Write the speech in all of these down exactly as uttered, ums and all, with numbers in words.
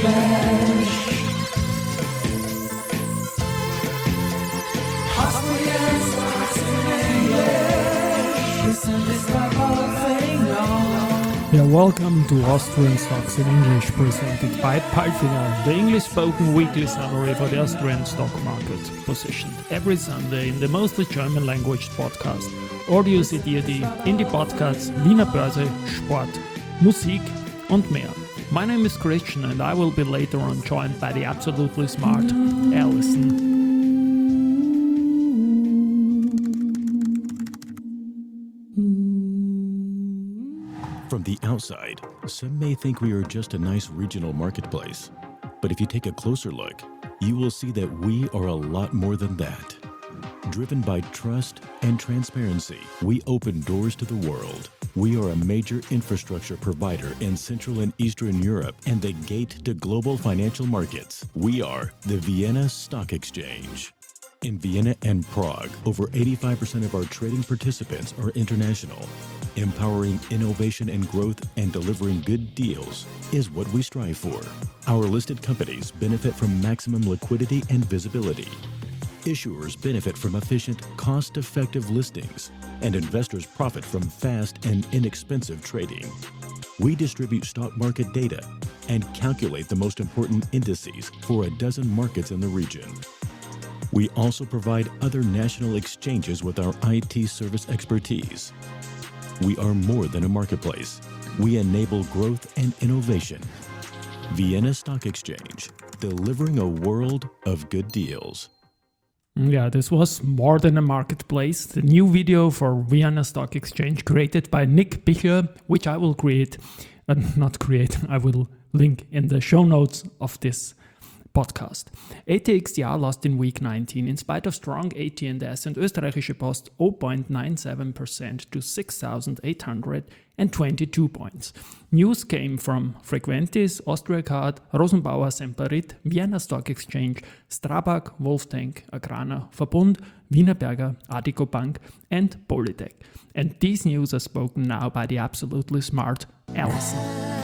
English. Austrian stocks in English. Listen, this the whole thing on. Yeah, welcome to Austrian Stocks in English, presented by Palfinal, the English-spoken weekly summary for the Austrian stock market, positioned every Sunday in the mostly German-language podcast. Audio C D D, Indie-Podcasts, Wiener Börse, Sport, Musik und mehr. My name is Christian and I will be later on joined by the absolutely smart Alison. From the outside, some may think we are just a nice regional marketplace. But if you take a closer look, you will see that we are a lot more than that. Driven by trust and transparency, we open doors to the world. We are a major infrastructure provider in Central and Eastern Europe and the gate to global financial markets. We are the Vienna Stock Exchange. In Vienna and Prague, over eighty-five percent of our trading participants are international. Empowering innovation and growth and delivering good deals is what we strive for. Our listed companies benefit from maximum liquidity and visibility. Issuers benefit from efficient, cost-effective listings, and investors profit from fast and inexpensive trading. We distribute stock market data and calculate the most important indices for a dozen markets in the region. We also provide other national exchanges with our I T service expertise. We are more than a marketplace. We enable growth and innovation. Vienna Stock Exchange, delivering a world of good deals. Yeah, this was More Than a Marketplace, the new video for Vienna Stock Exchange created by Nick Bichler, which I will create, uh, not create, I will link in the show notes of this podcast. A T X T R lost in week nineteen in spite of strong A T and S and Österreichische Post zero point nine seven percent to six thousand eight hundred twenty-two points. News came from Frequentis, Austriacard, Rosenbauer Semperit, Vienna Stock Exchange, Strabag, Wolftank, Agrana, Verbund, Wienerberger, Addiko Bank and Polytech. And these news are spoken now by the absolutely smart Alison.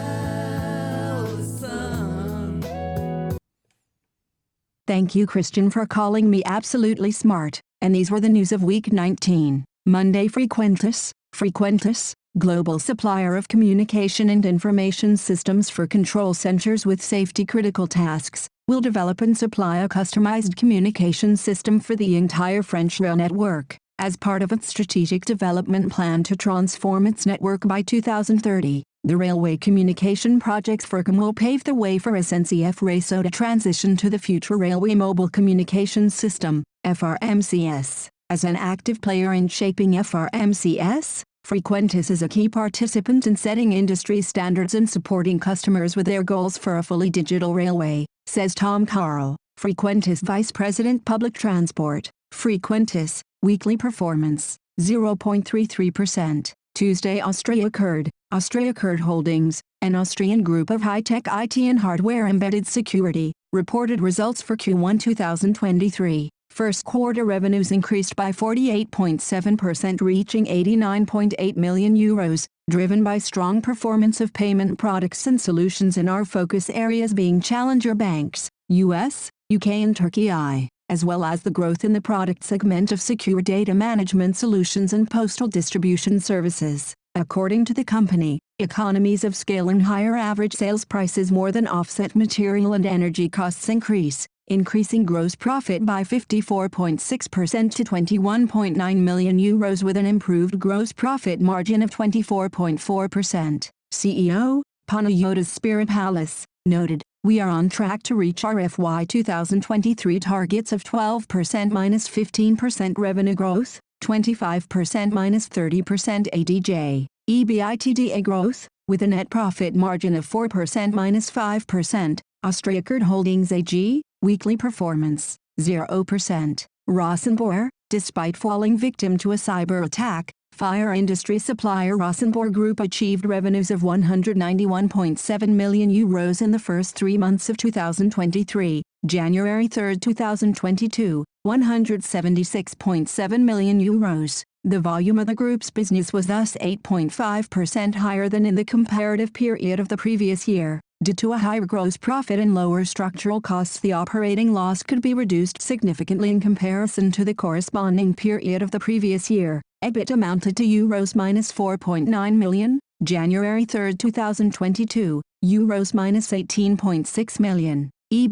Thank you, Christian, for calling me absolutely smart. And these were the news of week nineteen. Monday, Frequentis. Frequentis, global supplier of communication and information systems for control centers with safety-critical tasks, will develop and supply a customized communication system for the entire French rail network, as part of its strategic development plan to transform its network by two thousand thirty. The Railway Communication Projects Fircom will pave the way for S N C F Réseau to transition to the future Railway Mobile Communications System, F R M C S. As an active player in shaping F R M C S, Frequentis is a key participant in setting industry standards and supporting customers with their goals for a fully digital railway, says Tom Carl, Frequentis Vice President Public Transport. Frequentis, weekly performance, zero point three three percent. Tuesday, Austriacard. Austriacard Holdings, an Austrian group of high-tech I T and hardware-embedded security, reported results for Q one two thousand twenty-three. First quarter revenues increased by forty-eight point seven percent, reaching eighty-nine point eight million euros, driven by strong performance of payment products and solutions in our focus areas being challenger banks, U S, U K and Turkey, as well as the growth in the product segment of secure data management solutions and postal distribution services. According to the company, economies of scale and higher average sales prices more than offset material and energy costs increase, increasing gross profit by fifty-four point six percent to twenty-one point nine million euros with an improved gross profit margin of twenty-four point four percent. C E O, Panagiotis Spiripalis, noted, "We are on track to reach our F Y twenty twenty-three targets of twelve percent minus fifteen percent revenue growth, twenty-five percent minus thirty percent A D J, EBITDA growth, with a net profit margin of four percent minus five percent, Austriacard Holdings A G, weekly performance, zero percent, Rosenbauer, despite falling victim to a cyber attack, fire industry supplier Rosenbauer Group achieved revenues of one hundred ninety-one point seven million euros in the first three months of two thousand twenty-three, January third two thousand twenty-two, one hundred seventy-six point seven million euros. The volume of the group's business was thus eight point five percent higher than in the comparative period of the previous year. Due to a higher gross profit and lower structural costs, the operating loss could be reduced significantly in comparison to the corresponding period of the previous year. EBIT amounted to euros minus four point nine million, January third two thousand twenty-two, euros minus eighteen point six million.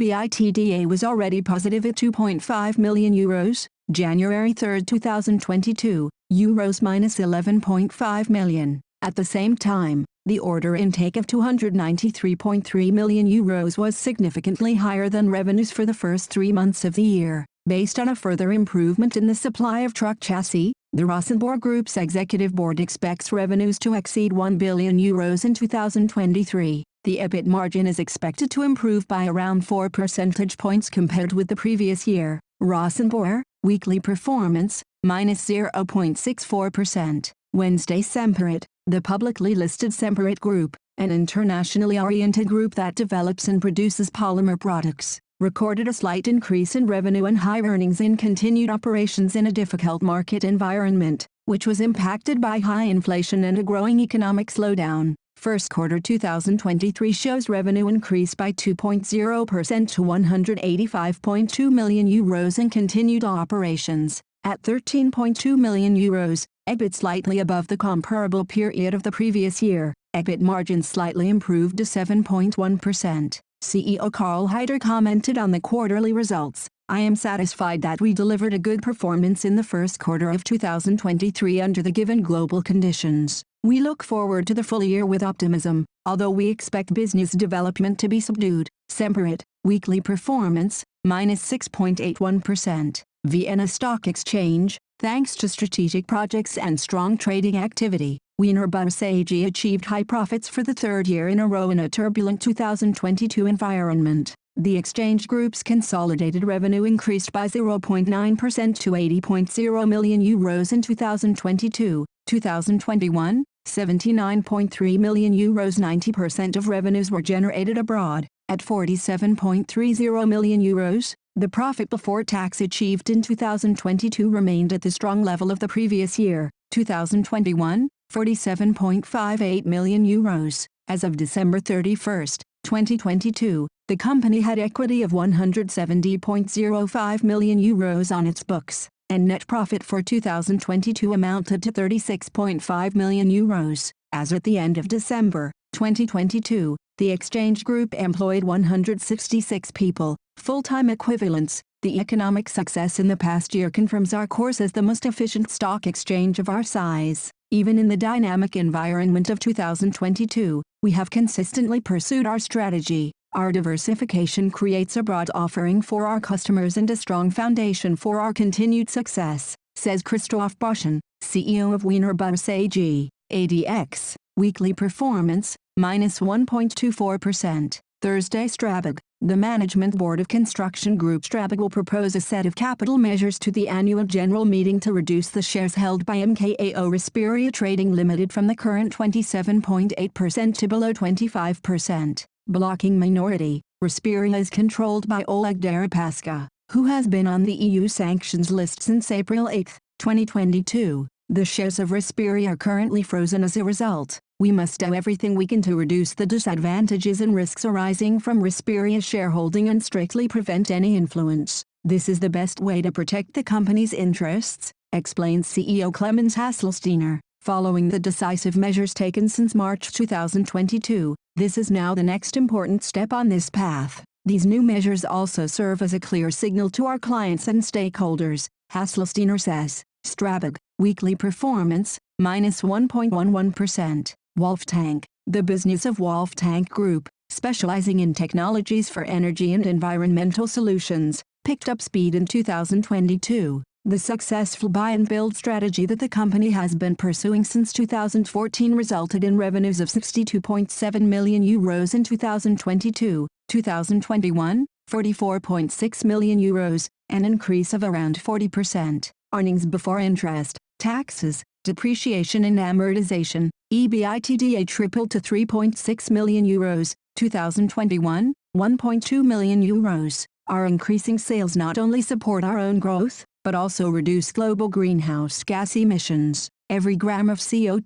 EBITDA was already positive at two point five million euros, January third two thousand twenty-two, euros minus eleven point five million. At the same time, the order intake of two hundred ninety-three point three million euros was significantly higher than revenues for the first three months of the year. Based on a further improvement in the supply of truck chassis, the Rosenborg Group's executive board expects revenues to exceed one billion euros in two thousand twenty-three. The EBIT margin is expected to improve by around four percentage points compared with the previous year. Rosenborg, weekly performance, minus zero point six four percent. Wednesday Semperit, the publicly listed Semperit Group, an internationally oriented group that develops and produces polymer products, recorded a slight increase in revenue and high earnings in continued operations in a difficult market environment, which was impacted by high inflation and a growing economic slowdown. First quarter two thousand twenty-three shows revenue increased by two point zero percent to one hundred eighty-five point two million euros in continued operations. At thirteen point two million euros, EBIT slightly above the comparable period of the previous year. EBIT margin slightly improved to seven point one percent. C E O Karl Haider commented on the quarterly results. I am satisfied that we delivered a good performance in the first quarter of two thousand twenty-three under the given global conditions. We look forward to the full year with optimism, although we expect business development to be subdued. Semperit, weekly performance, minus six point eight one percent. Vienna Stock Exchange, thanks to strategic projects and strong trading activity, Wiener Börse A G achieved high profits for the third year in a row in a turbulent two thousand twenty-two environment. The exchange group's consolidated revenue increased by zero point nine percent to eighty point zero million euros in two thousand twenty-two. two thousand twenty-one, seventy-nine point three million euros. ninety percent of revenues were generated abroad. At forty-seven point three zero million euros, the profit before tax achieved in two thousand twenty-two remained at the strong level of the previous year, two thousand twenty-one, forty-seven point five eight million euros. As of December thirty-first, twenty twenty-two, the company had equity of one hundred seventy point zero five million euros on its books, and net profit for two thousand twenty-two amounted to thirty-six point five million euros. As at the end of December twenty twenty-two, the exchange group employed one hundred sixty-six people, full-time equivalents. The economic success in the past year confirms our course as the most efficient stock exchange of our size. Even in the dynamic environment of two thousand twenty-two, we have consistently pursued our strategy. Our diversification creates a broad offering for our customers and a strong foundation for our continued success, says Christoph Boschen, C E O of Wiener Börse A G. A D X, weekly performance, minus one point two four percent. Thursday Strabag, the management board of Construction Group Strabag will propose a set of capital measures to the annual general meeting to reduce the shares held by M K A O Respiria Trading Limited from the current twenty-seven point eight percent to below twenty-five percent. Blocking minority, Respiria is controlled by Oleg Deripaska, who has been on the E U sanctions list since April eighth, twenty twenty-two. The shares of Respiria are currently frozen as a result. We must do everything we can to reduce the disadvantages and risks arising from Respiria's shareholding and strictly prevent any influence. This is the best way to protect the company's interests, explains C E O Clemens Hasselsteiner. Following the decisive measures taken since March two thousand twenty-two, this is now the next important step on this path. These new measures also serve as a clear signal to our clients and stakeholders, Hasselsteiner says. Strabag, weekly performance, minus one point one one percent. Wolftank, the business of Wolftank Group, specializing in technologies for energy and environmental solutions, picked up speed in two thousand twenty-two. The successful buy and build strategy that the company has been pursuing since two thousand fourteen resulted in revenues of sixty-two point seven million euros in two thousand twenty-two. two thousand twenty-one, forty-four point six million euros, an increase of around forty percent. Earnings before interest, taxes, depreciation and amortization, EBITDA tripled to three point six million euros, two thousand twenty-one, one point two million euros. Our increasing sales not only support our own growth, but also reduce global greenhouse gas emissions. Every gram of C O two,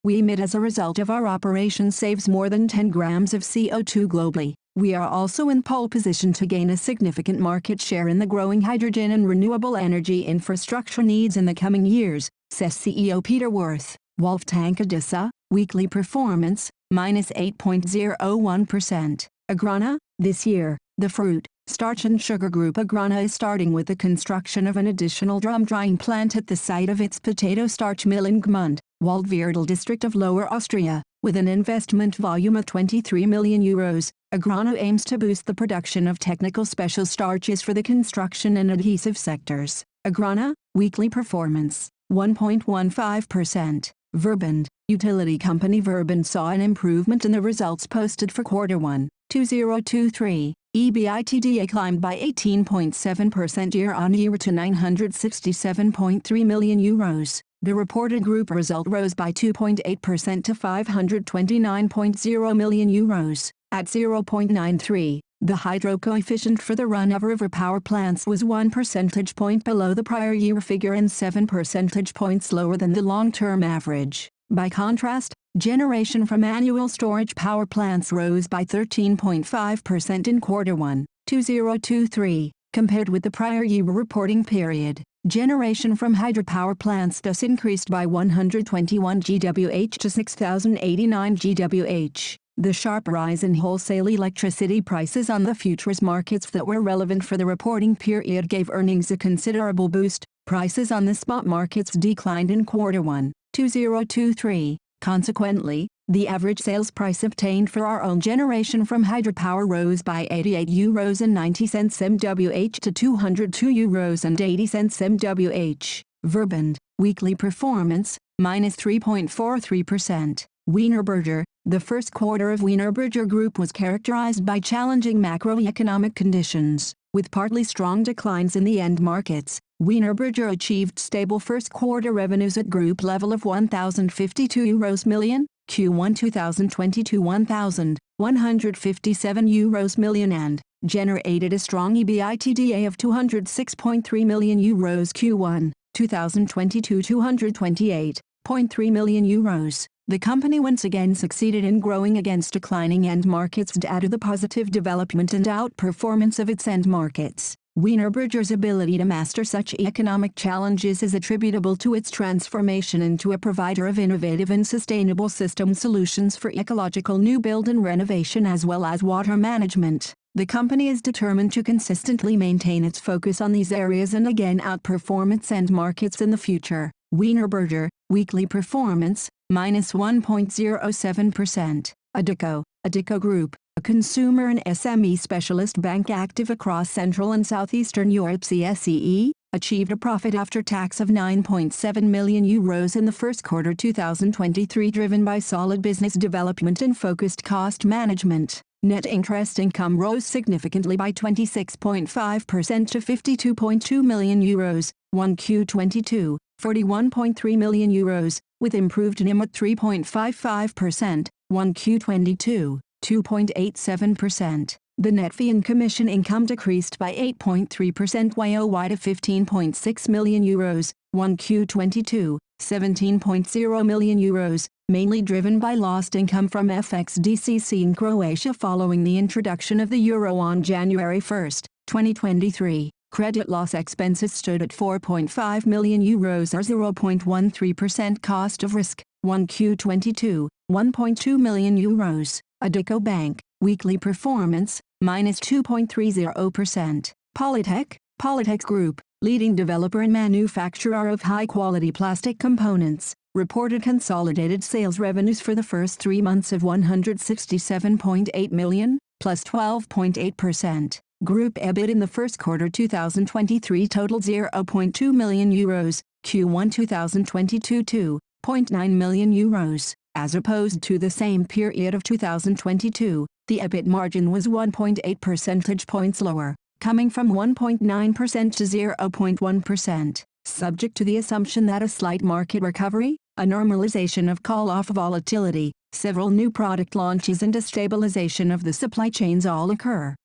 we emit as a result of our operations saves more than ten grams of C O two globally. We are also in pole position to gain a significant market share in the growing hydrogen and renewable energy infrastructure needs in the coming years, says C E O Peter Worth. Wolftank ADESA, weekly performance, minus eight point zero one percent. Agrana, this year, the fruit, starch and sugar group Agrana is starting with the construction of an additional drum drying plant at the site of its potato starch mill in Gmund, Waldviertel district of Lower Austria. With an investment volume of twenty-three million euros, Agrana aims to boost the production of technical special starches for the construction and adhesive sectors. Agrana, weekly performance, one point one five percent. Verbund, utility company Verbund saw an improvement in the results posted for quarter one, two thousand twenty-three. EBITDA climbed by eighteen point seven percent year-on-year to nine hundred sixty-seven point three million euros. The reported group result rose by two point eight percent to five hundred twenty-nine point zero million euros. At zero point nine three, the hydro coefficient for the run-of-river power plants was one percentage point below the prior year figure and seven percentage points lower than the long-term average. By contrast, generation from annual storage power plants rose by thirteen point five percent in quarter one, two thousand twenty-three, compared with the prior year reporting period. Generation from hydropower plants thus increased by one hundred twenty-one gigawatt-hours to six thousand eighty-nine gigawatt-hours. The sharp rise in wholesale electricity prices on the futures markets that were relevant for the reporting period gave earnings a considerable boost. Prices on the spot markets declined in quarter one, two thousand twenty-three. Consequently, the average sales price obtained for our own generation from hydropower rose by eighty-eight euros and ninety cents M W H to two hundred two euros and eighty cents M W H. Verbund, weekly performance, minus three point four three percent. Wienerberger, the first quarter of Wienerberger Group was characterized by challenging macroeconomic conditions, with partly strong declines in the end markets. Wienerberger achieved stable first quarter revenues at group level of one thousand fifty-two euros million, Q one twenty twenty-two one thousand one hundred fifty-seven euros million and generated a strong EBITDA of two hundred six point three million euros Q one twenty twenty-two two hundred twenty-eight point three million euros. The company once again succeeded in growing against declining end markets due to the positive development and outperformance of its end markets. Wienerberger's ability to master such economic challenges is attributable to its transformation into a provider of innovative and sustainable system solutions for ecological new build and renovation as well as water management. The company is determined to consistently maintain its focus on these areas and again outperform its end markets in the future. Wienerberger, weekly performance, minus one point zero seven percent. Addiko, Addiko Group, a consumer and S M E specialist bank active across Central and Southeastern Europe C S E E, achieved a profit after tax of nine point seven million euros in the first quarter two thousand twenty-three driven by solid business development and focused cost management. Net interest income rose significantly by twenty-six point five percent to fifty-two point two million euros, one Q twenty-two, forty-one point three million euros, with improved N I M at three point five five percent, one Q twenty-two, two point eight seven percent. The net fee and commission income decreased by eight point three percent Y O Y to fifteen point six million euros, one Q twenty-two, seventeen point zero million euros, mainly driven by lost income from F X D C C in Croatia following the introduction of the euro on January first, twenty twenty-three. Credit loss expenses stood at four point five million euros or zero point one three percent cost of risk, one Q twenty-two, one point two million euros. Addiko Bank, weekly performance, minus two point three zero percent. Polytech, Polytech Group, leading developer and manufacturer of high-quality plastic components, reported consolidated sales revenues for the first three months of one hundred sixty-seven point eight million, plus twelve point eight percent. Group EBIT in the first quarter two thousand twenty-three totaled zero point two million euros, Q one twenty twenty-two two point nine million euros. As opposed to the same period of two thousand twenty-two, the EBIT margin was one point eight percentage points lower, coming from one point nine percent to zero point one percent. Subject to the assumption that a slight market recovery, a normalization of call-off volatility, several new product launches and a stabilization of the supply chains all occur,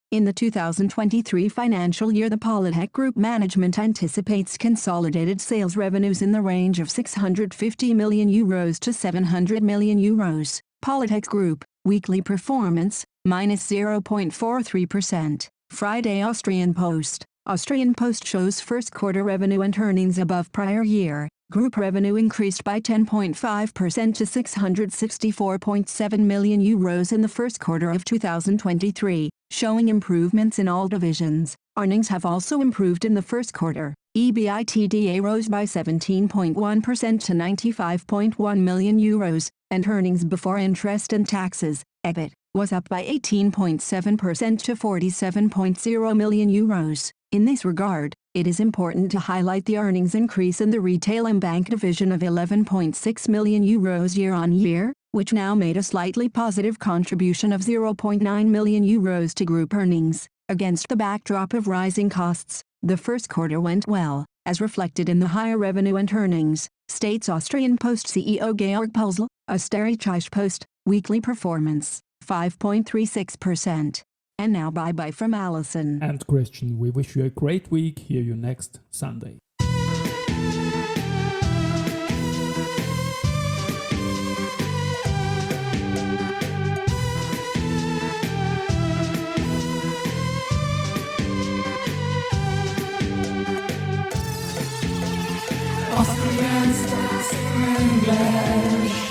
In the two thousand twenty-three financial year, the Polytech Group management anticipates consolidated sales revenues in the range of six hundred fifty million euros to seven hundred million euros. Polytech Group, weekly performance, minus zero point four three percent. Friday Austrian Post. Austrian Post shows first quarter revenue and earnings above prior year. Group revenue increased by ten point five percent to six hundred sixty-four point seven million euros in the first quarter of two thousand twenty-three, showing improvements in all divisions. Earnings have also improved in the first quarter. EBITDA rose by seventeen point one percent to ninety-five point one million euros, and earnings before interest and taxes, E B I T, was up by eighteen point seven percent to forty-seven point zero million euros. In this regard, it is important to highlight the earnings increase in the retail and bank division of eleven point six million euros year-on-year, which now made a slightly positive contribution of zero point nine million euros to group earnings. Against the backdrop of rising costs, the first quarter went well, as reflected in the higher revenue and earnings, states Austrian Post C E O Georg Pölzl. Österreichische Post, weekly performance, five point three six percent. And now bye-bye from Alison. And Christian, we wish you a great week. Hear you next Sunday. Austrian Stars in English.